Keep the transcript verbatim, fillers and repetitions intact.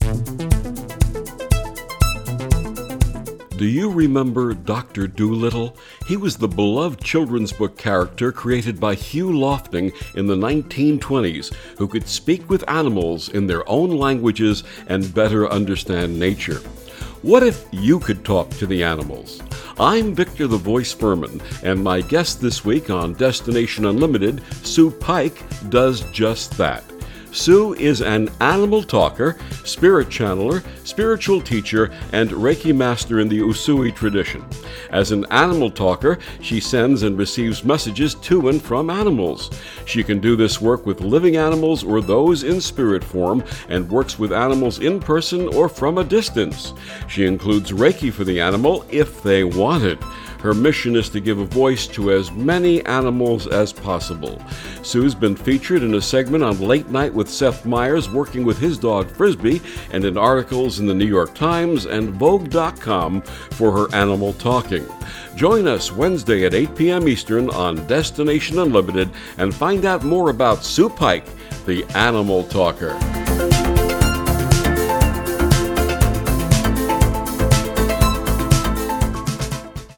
Do you remember Doctor Dolittle? He was the beloved children's book character created by Hugh Lofting in the nineteen twenties, who could speak with animals in their own languages and better understand nature. What if you could talk to the animals? I'm Victor the Voice Furman, and my guest this week on Destination Unlimited, Sue Pike, does just that. Sue is an animal talker, spirit channeler, spiritual teacher, and Reiki master in the Usui tradition. As an animal talker, she sends and receives messages to and from animals. She can do this work with living animals or those in spirit form, and works with animals in person or from a distance. She includes Reiki for the animal if they want it. Her mission is to give a voice to as many animals as possible. Sue's been featured in a segment on Late Night with Seth Meyers working with his dog Frisbee, and in articles in the New York Times and Vogue dot com for her animal talking. Join us Wednesday at eight p.m. Eastern on Destination Unlimited and find out more about Sue Pike, the animal talker.